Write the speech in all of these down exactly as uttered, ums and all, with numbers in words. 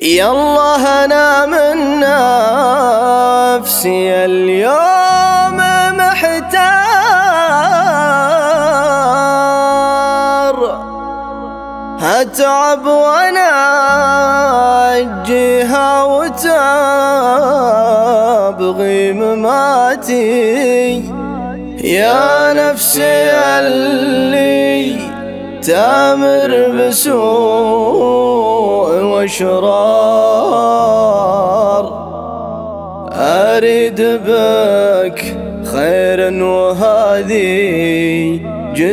يالله أنا من نفسي اليوم محتار، أتعب وأنا أجيها وتبغي مماتي. يا نفسي اللي تامر بسوء وشرار، أريد بك خيرا وهذه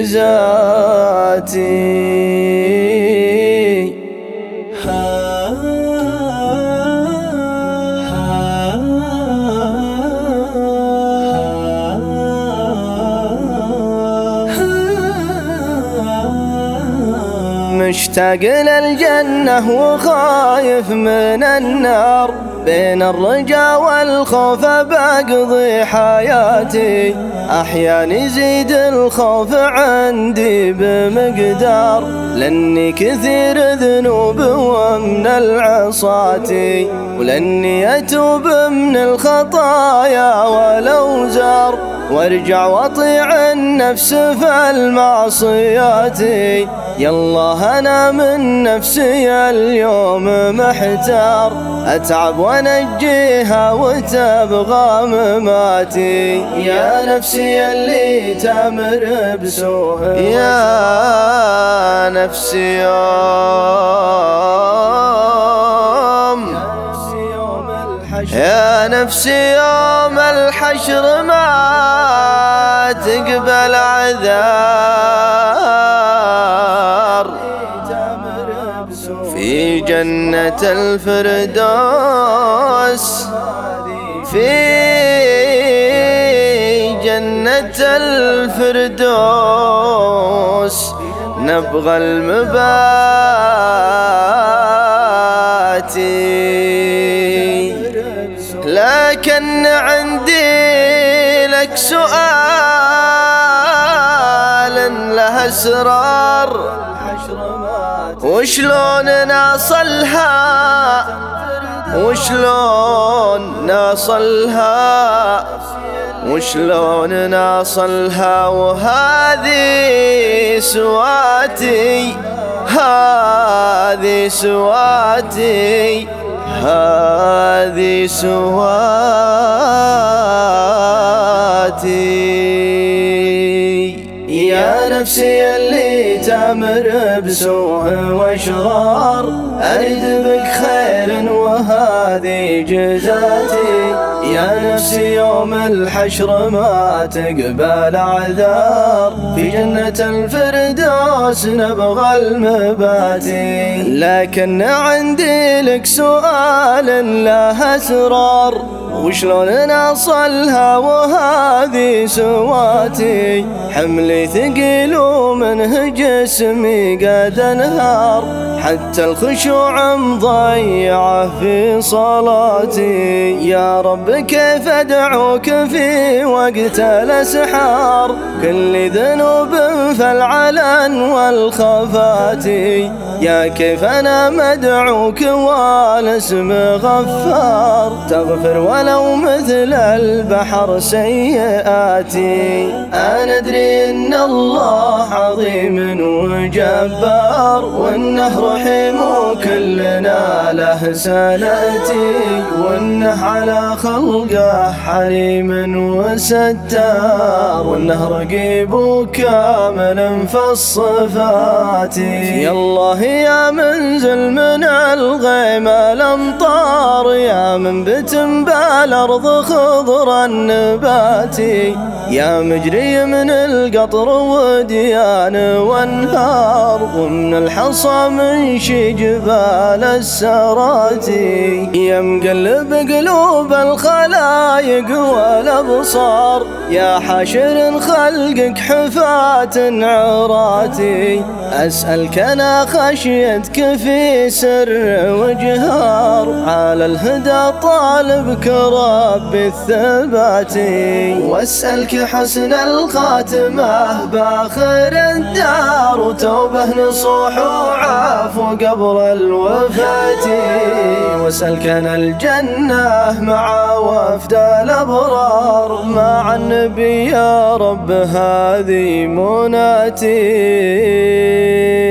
جزاتي. مشتاق للجنة وخايف من النار، بين الرجا والخوف بقضي حياتي. أحيانا يزيد الخوف عندي بمقدار، لأني كثير ذنوب ومن العصاة، ولأني أتوب من الخطايا والأوزار، وارجع واطيع النفس في المعصيات. يالله أنا من نفسي اليوم محتار، أتعب وانجيها وتبغى مماتي. يا نفسي اللي تامر بسوء، يا نفسي يوم يا نفسي يوم الحشر ما تقبل عذار، في جنة الفردوس في جنة الفردوس نبغى المباتي. لكن عندي لك سؤال له أسرار، وشلون نصلها وشلون نصلها وشلون نصلها وهذه سواتي، هذه سواتي، هذه سواتي. يا نفسي اللي تامر بسوء وشرار، أريد بك خير وهذه جزاتي. يا نفسي يوم الحشر ما تقبل عذار، في جنة الفردوس نبغى المباتي. لكن عندي لك سؤال له أسرار، وشلون نصلها وهذه سواتي. حملي ثقيل ومنه جسمي قد انهار، حتى الخشوع مضيعه في صلاتي. يا رب كيف أدعوك في وقت الأسحار، كل ذنوب في العلن والخفات. يا كيف أنا مدعوك والاسم غفار، تغفر ولو مثل البحر سيئاتي. أنا أدري إن الله عظيم وجبار، وإنه رحيم وكلنا له سناتي، وإنه على خلقه حليم وستار، وإنه رقيب كامل في الصفات. يا الله يا منزل من الغيم الأمطار، يا منبت بالأرض خضر النبات، يا مجري من القطر وديان وانهار، ومن الحصى منشي جبال السرات. يا مقلب قلوب الخلق الخلايق والأبصار، يا حاشر خلقك حفاة عراتي، أسألك أنا خشيتك في سر وجهار، على الهدى طالبك ربي الثبات، واسألك حسن الخاتمة باخر الدار، وتوبة نصوح وعفو قبل الوفاة، واسألك أنا الجنة مع وفد الأبرار، مع النبي يا رب هذه مناتي.